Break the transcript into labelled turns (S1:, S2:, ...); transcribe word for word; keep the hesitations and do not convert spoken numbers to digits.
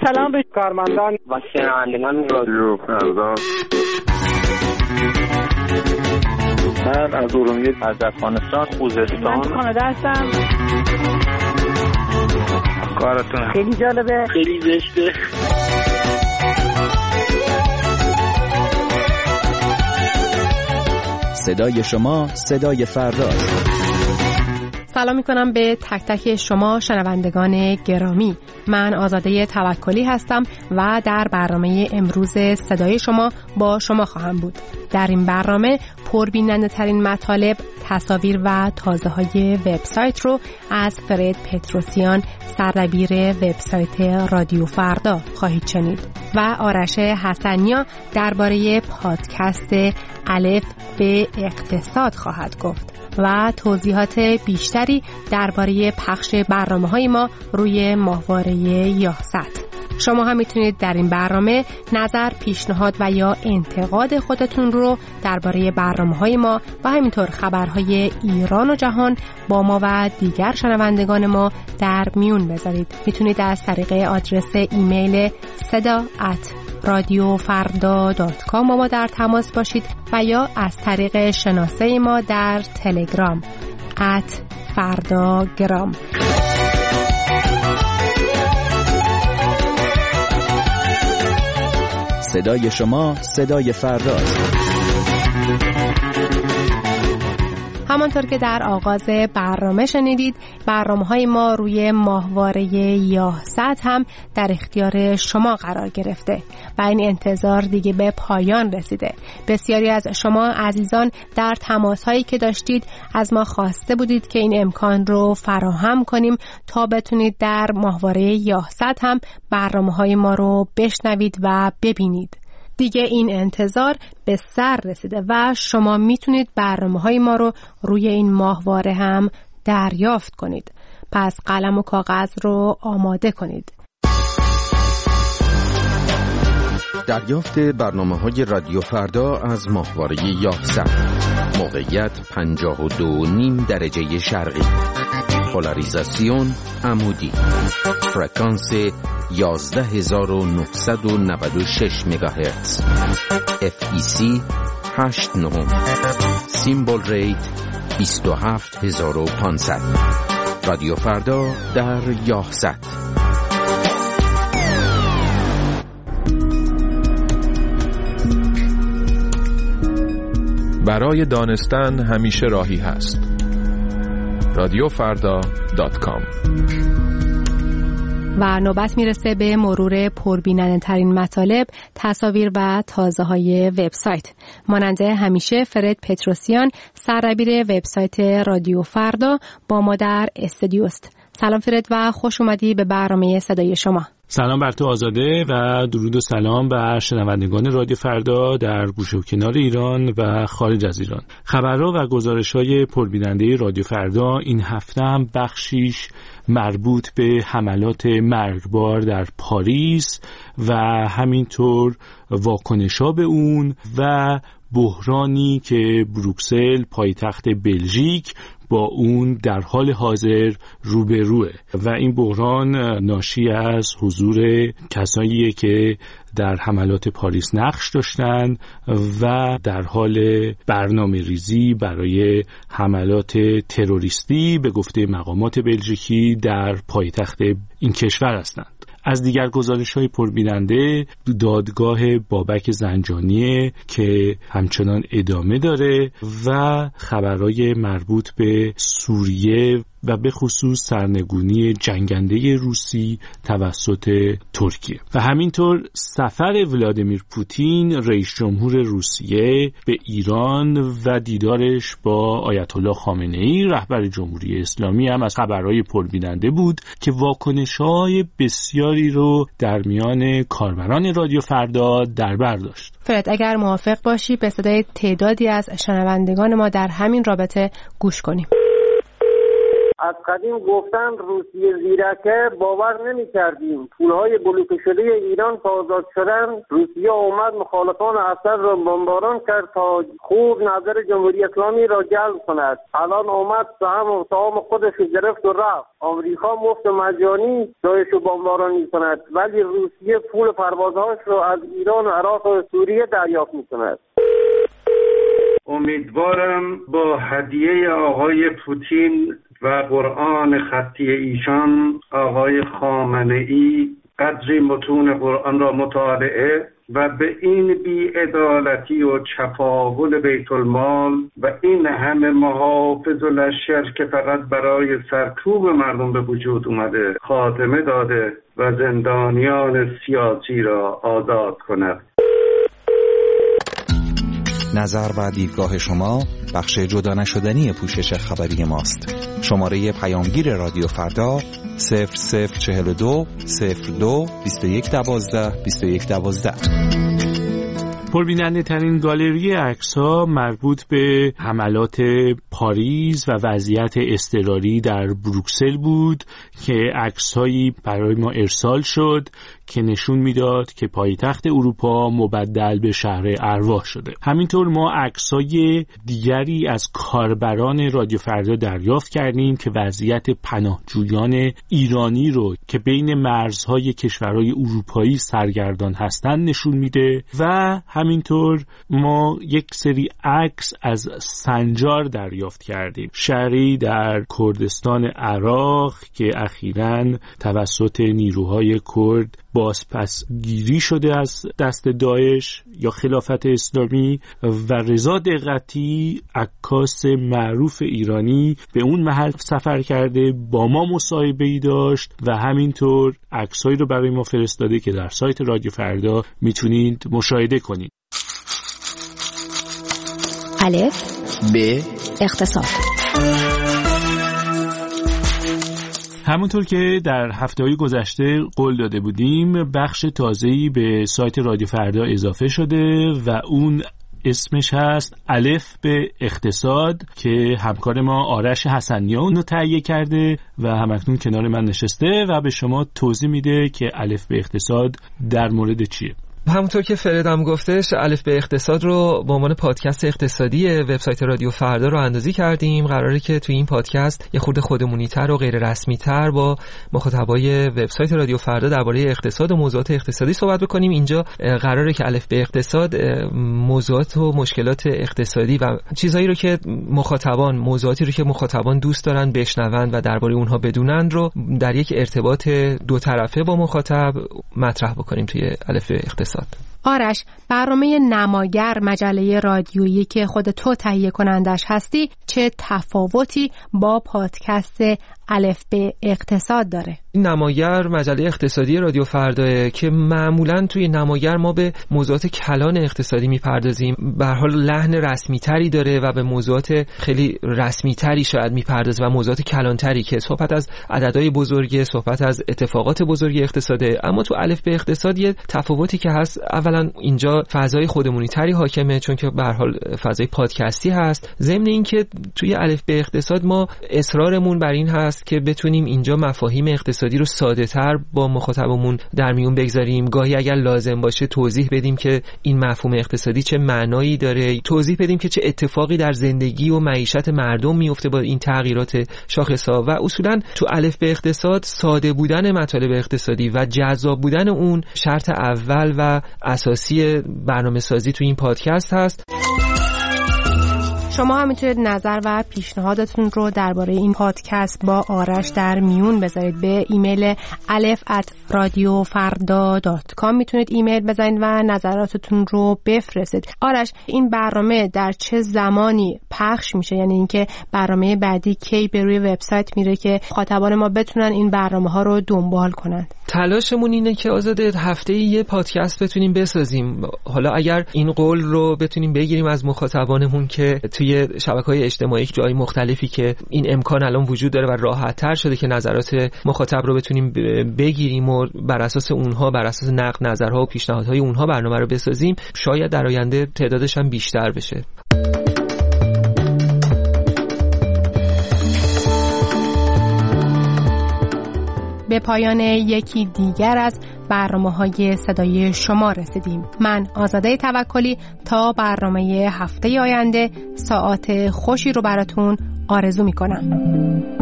S1: سلام به
S2: کارمندان و شنوندگان رادیو فردا.
S3: من از ارومیه، از افغانستان، خوزستان.
S1: من کانادا هستم.
S3: کارتون
S1: خیلی جالبه،
S2: خیلی زشته.
S4: صدای شما صدای فردا.
S5: سلام میکنم به تک تک شما شنوندگان گرامی. من آزاده توکلی هستم و در برنامه امروز صدای شما با شما خواهم بود. در این برنامه پربیننده ترین مطالب، تصاویر و تازه های وبسایت رو از فرید پتروسیان، سردبیر وبسایت رادیو فردا خواهید شنید و آرش حسنیا درباره پادکست الف به اقتصاد خواهد گفت و توضیحات بیشتری درباره پخش برنامه‌های ما روی ماهواره یاهصد. شما هم میتونید در این برنامه نظر، پیشنهاد و یا انتقاد خودتون رو درباره برنامه‌های ما و همینطور خبرهای ایران و جهان با ما و دیگر شنوندگان ما در میون بذارید. میتونید از طریق آدرس ایمیل صدا ات رادیو فردا دات کام با ما در تماس باشید و یا از طریق شناسه ما در تلگرام ات فرداگرام.
S4: صدای شما صدای فرداست.
S5: همانطور که در آغاز برنامه شنیدید، برنامه‌های ما روی ماهواره یاهصد هم در اختیار شما قرار گرفته و این انتظار دیگه به پایان رسیده. بسیاری از شما عزیزان در تماس‌هایی که داشتید از ما خواسته بودید که این امکان رو فراهم کنیم تا بتونید در ماهواره یاهصد هم برنامه‌های ما رو بشنوید و ببینید. دیگه این انتظار به سر رسیده و شما میتونید برنامه‌های ما رو روی این ماهواره هم دریافت کنید. پس قلم و کاغذ رو آماده کنید.
S6: دریافت برنامه‌های رادیو فردا از ماهواره یاهصد. موقعیت پنجاه و دو و نیم درجه شرقی. پولاریزاسیون عمودی. فرکانس یازده هزار و نهصد و نود و شش مگاهرتز. اف ای سی هشت نهم. سیمبل ریت بیست و هفت هزار و پانصد. رادیو فردا در یاهصد.
S7: برای دانستن همیشه راهی هست. رادیو فردا دات کام.
S5: و نوبت میرسه به مرور پربیننده ترین مطالب، تصاویر و تازه های وبسایت. ماننده همیشه فرید پتروسیان، سردبیر وبسایت رادیو فردا با ما در استودیوست. سلام فرید و خوش اومدی به برنامه صدای شما.
S8: سلام بر تو آزاده و درود و سلام بر شنوندگان رادیو فردا در گوشه و کنار ایران و خارج از ایران. خبرها و گزارش‌های پربیننده رادیو فردا این هفته هم بخشیش مربوط به حملات مرگبار در پاریس و همینطور واکنش‌ها به اون و بحرانی که بروکسل پایتخت بلژیک با اون در حال حاضر روبروه و این بحران ناشی از حضور کساییه که در حملات پاریس نقش داشتن و در حال برنامه ریزی برای حملات تروریستی به گفته مقامات بلژیکی در پایتخت این کشور هستند. از دیگر گزارش‌های پربیننده دادگاه بابک زنجانیه که همچنان ادامه داره و خبرهای مربوط به سوریه و به خصوص سرنگونی جنگنده روسی توسط ترکیه و همینطور سفر ولادیمیر پوتین رئیس جمهور روسیه به ایران و دیدارش با آیت الله خامنه‌ای رهبر جمهوری اسلامی هم از خبرهای پربیننده بود که واکنش‌های بسیاری رو در میان کاربران رادیو فردا در بر داشت.
S5: فرید اگر موافق باشی به صدای تعدادی از شنوندگان ما در همین رابطه گوش کنیم.
S2: از قدیم گفتن روسیه زیرکه، باور نمی کردیم. پولهای بلوکه شده ایران که آزاد شدن، روسیه اومد مخالفان اسد را بمباران کرد تا خوب نظر جمهوری اسلامی را جلب کند. الان اومد سهم و سهام خودش گرفت و رفت. آمریکا مفت مجانی دایش رو بمباران می کند، ولی روسیه پول پروازهاش رو از ایران و عراق و سوریه دریافت می کند.
S1: امیدوارم با هدیه آقای پوتین و قرآن خطی ایشان، آقای خامنه‌ای قدری متون قرآن را مطالعه و به این بی‌عدالتی و چپاول بیت المال و این همه محافظ و لشکر که فقط برای سرکوب مردم به وجود اومده خاتمه داده و زندانیان سیاسی را آزاد کند.
S9: نظر و دیدگاه شما بخش جدا نشدنی پوشش خبری ماست. شماره پیامگیر رادیو فردا صفر صفر چهل و دو صفر دو بیست و یک دوازده بیست و یک دوازده.
S8: پربیننده ترین گالری عکس‌ها مربوط به حملات پاریس و وضعیت اضطراری در بروکسل بود که عکس‌هایی برای ما ارسال شد که نشون میداد که پایتخت اروپا مبدل به شهر ارواح شده. همینطور ما عکس‌های دیگری از کاربران رادیو فردا دریافت کردیم که وضعیت پناهجویان ایرانی رو که بین مرزهای کشورهای اروپایی سرگردان هستند نشون میده و همینطور ما یک سری عکس از سنجار دریافت کردیم، شهری در کردستان عراق که اخیراً توسط نیروهای کرد بازپسگیری شده از دست داعش یا خلافت اسلامی. و رضا دقتی، عکاس معروف ایرانی، به اون محل سفر کرده، با ما مصاحبه‌ای داشت و همینطور عکسایی رو برای ما فرستاده که در سایت رادیو فردا میتونید مشاهده کنید.
S10: الف ب اقتصاد.
S8: همونطور که در هفته‌های گذشته قول داده بودیم، بخش تازه‌ای به سایت رادیو فردا اضافه شده و اون اسمش هست الف به اقتصاد که همکار ما آرش حسنیان اون رو تهیه کرده و همکنون کنار من نشسته و به شما توضیح میده که الف به اقتصاد در مورد چیه.
S11: همونطور که فردم گفتش، الف به اقتصاد رو به عنوان پادکست اقتصادی وبسایت رادیو فردا رو اندازی کردیم. قراره که توی این پادکست یه خورده خودمونی‌تر و غیر رسمی‌تر با مخاطبای وبسایت رادیو فردا درباره اقتصاد و موضوعات اقتصادی صحبت بکنیم. اینجا قراره که الف به اقتصاد موضوعات و مشکلات اقتصادی و چیزایی رو که مخاطبان موضوعاتی رو که مخاطبان دوست دارن بشنون و درباره اونها بدونن رو در یک ارتباط دو طرفه با مخاطب مطرح بکنیم توی الف به اقتصاد.
S5: آرش، برنامه نماگر مجله رادیویی که خود تو تهیه کنندش هستی چه تفاوتی با پادکست الف به اقتصاد داره؟
S11: نماگر مجله اقتصادی رادیو فردا که معمولاً توی نماگر ما به موضوعات کلان اقتصادی میپردازیم، به هر حال لحن رسمی تری داره و به موضوعات خیلی رسمی تری شاید میپردازه و موضوعات کلان تری که صحبت از عددهای بزرگه، صحبت از اتفاقات بزرگی اقتصاده. اما تو الف به اقتصاد یه تفاوتی که هست، اولا اینجا فضای خودمونی تری حاکمه چون که به هر حال فضای پادکستی هست. ضمن اینکه توی الف به اقتصاد ما اصرارمون بر این هست که بتونیم اینجا مفاهیم اقتصادی رو ساده‌تر با مخاطبمون در میون بگذاریم. گاهی اگر لازم باشه توضیح بدیم که این مفهوم اقتصادی چه معنایی داره، توضیح بدیم که چه اتفاقی در زندگی و معیشت مردم میفته با این تغییرات شاخص‌ها. و اصولاً تو الف به اقتصاد ساده بودن مطالب اقتصادی و جذاب بودن اون شرط اول و اساسی برنامه‌سازی تو این پادکست هست.
S5: شما هم میتونید نظر و پیشنهادتون رو درباره این پادکست با آرش در میون بذارید. به ایمیل الف ات رادیو فردا دات کام میتونید ایمیل بزنید و نظراتتون رو بفرستید. آرش، این برنامه در چه زمانی پخش میشه؟ یعنی اینکه برنامه بعدی کی به روی وبسایت میره که مخاطبان ما بتونن این برنامه ها رو دنبال کنن؟
S11: تلاشمون اینه که آزاده هفته‌ای یه پادکست بتونیم بسازیم. حالا اگر این قول رو بتونیم بگیریم از مخاطبانمون که توی شبکه‌های اجتماعی جای مختلفی که این امکان الان وجود داره و راحت‌تر شده که نظرات مخاطب رو بتونیم بگیریم و بر اساس اونها، بر اساس نقد نظرها و پیشنهادهای اونها برنامه رو بسازیم، شاید در آینده تعدادش هم بیشتر بشه.
S5: به پایان یکی دیگر از برنامه‌های صدای شما رسیدیم. من آزاده توکلی تا برنامه هفته آینده ساعات خوشی رو براتون آرزو می‌کنم.